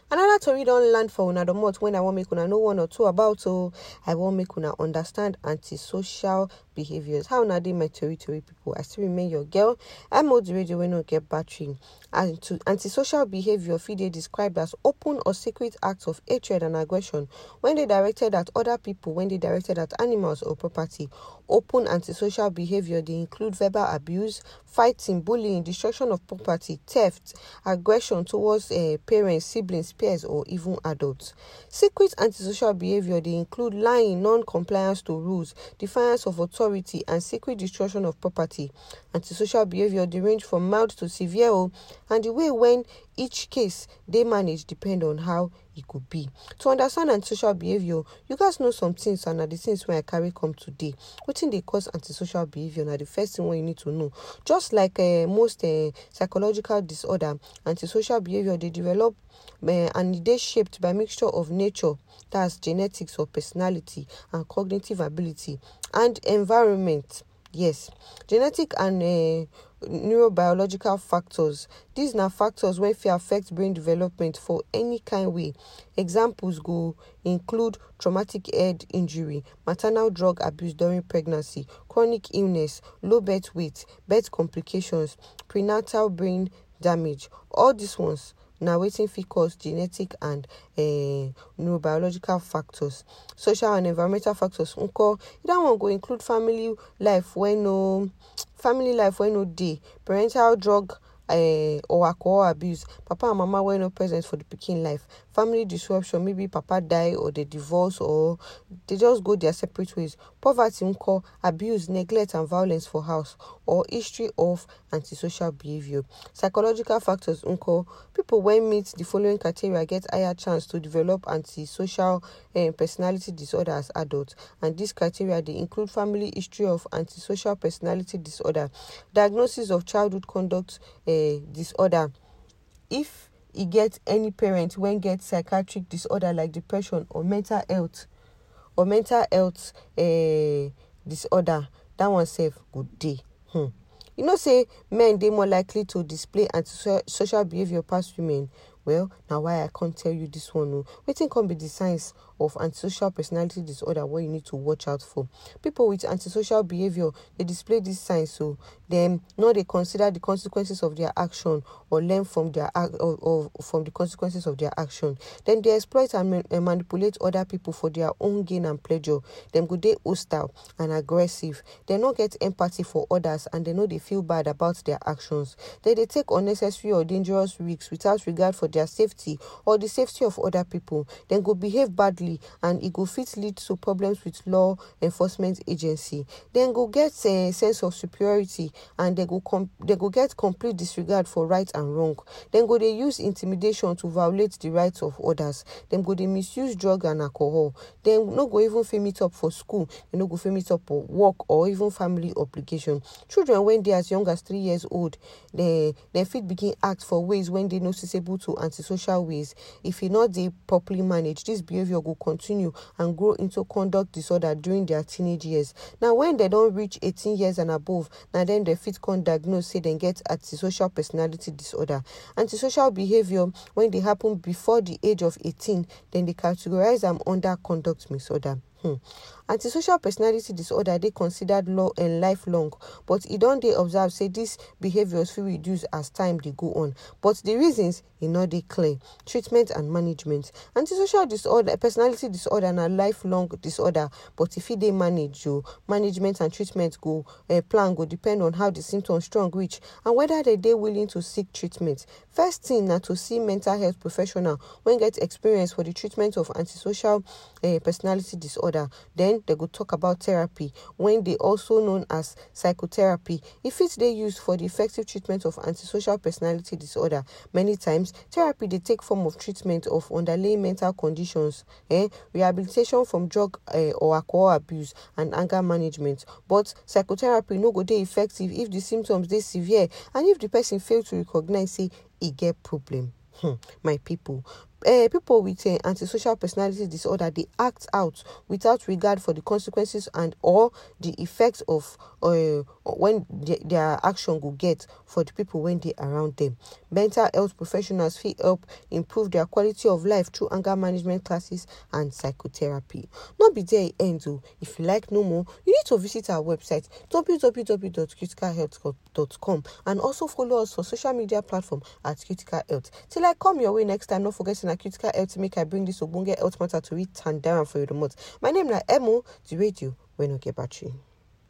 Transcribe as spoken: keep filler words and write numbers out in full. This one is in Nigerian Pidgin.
Another tori don land for una domot when I wan make una know one or two about so I wan make una understand antisocial behaviors. How una dey my tori tori people? I still remain your girl. I'm on the radio when no get battery. And to antisocial behavior fit dey described as open or secret acts of hatred and aggression when they directed at other people, when they directed at animals or property. Open antisocial behavior dey include verbal abuse, fighting, bullying, destruction of property, theft, aggression towards uh, parents, siblings, peers, or even adults. Secret antisocial behavior dey include lying, non-compliance to rules, defiance of authority, and secret destruction of property. Antisocial behavior dey range from mild to severe, oh, and the way when each case dey managed depend on how e could be. To understand antisocial behavior, you guys know some things, and na the things wey I carry come today. Wetin dey cause antisocial behavior na the first thing wey you need to know. Just like uh, most uh, psychological disorder, antisocial behavior dey develop uh, and e dey shaped by mixture of nature, that's genetics or personality, and cognitive ability, and environment. Yes, genetic and uh, neurobiological factors. These na factors wey fit affect brain development for any kind way. Examples go include traumatic head injury, maternal drug abuse during pregnancy, chronic illness, low birth weight, birth complications, prenatal brain damage. All these ones na wetin fit cause genetic and uh, neurobiological factors. Social and environmental factors nko, that one go include family life wey no family life wey no dey, parental drug uh, or alcohol abuse, papa and mama wey no present for the pikin life, family disruption, maybe papa die or they divorce or they just go their separate ways, poverty nko, abuse, neglect and violence for house, or history of antisocial behavior. Psychological factors nko, people wey meet the following criteria get higher chance to develop antisocial uh, personality disorder as adults, and these criteria they include family history of antisocial personality disorder, diagnosis of childhood conduct uh, disorder, if e get any parent when get psychiatric disorder like depression or mental health or mental health uh, disorder, that one self good day. Hmm. You know, say men they more likely to display antisocial behavior past women. Well, now why I can't tell you this one. No, wetin can be the signs of antisocial personality disorder what you need to watch out for. People with antisocial behavior, they display these signs, so them not they consider the consequences of their action or learn from their or, or from the consequences of their action. Then they exploit and man- and manipulate other people for their own gain and pleasure. Them go they hostile and aggressive. They not get empathy for others, and they know they feel bad about their actions. Then they take unnecessary or dangerous risks without regard for their safety or the safety of other people. Then go behave badly, and it go fit lead to problems with law enforcement agency. Then go get a sense of superiority, and they go com- they go get complete disregard for right and wrong. Then go they use intimidation to violate the rights of others. Then go they misuse drug and alcohol. Then no go even fit meet up for school. They no go fit meet up for work or even family obligation. Children when they as young as three years old, they they fit begin act for ways when they noticeable to antisocial ways. If it not they properly managed, this behavior will continue and grow into conduct disorder during their teenage years. Now, when they don't reach eighteen years and above, now then they fit con diagnose, say they get antisocial personality disorder. Antisocial behavior, when they happen before the age of eighteen, then they categorize them under conduct disorder. Hmm. Antisocial personality disorder they considered low and lifelong, but it don't they observe say these behaviors will reduce as time they go on. But the reasons are not they clear. Treatment and management. Antisocial disorder, personality disorder, and a lifelong disorder. But if they manage you, management and treatment go uh, plan go depend on how the symptoms strong reach and whether they they willing to seek treatment. First thing now to see mental health professional when get experience for the treatment of antisocial uh, personality disorder. Then they go talk about therapy, when they also known as psychotherapy. If it's they used for the effective treatment of antisocial personality disorder, many times therapy they take form of treatment of underlying mental conditions, eh, rehabilitation from drug uh, or alcohol abuse, and anger management. But psychotherapy no go they effective if the symptoms they severe and if the person fail to recognize say he get problem. Hmm, my people, uh, people with uh, antisocial personality disorder, they act out without regard for the consequences and or the effects of uh, when the, their action will get for the people when they around them. Mental health professionals feel help improve their quality of life through anger management classes and psychotherapy. Not be there end though. If you like no more, you need to visit our website w w w dot critical health dot com and also follow us for social media platform at Critical Health. Till I come your way next time, not forgetting that Critical Health to make I bring this Obunge health matter to it and down for you the month. My name is Emo, the radio when we get battery.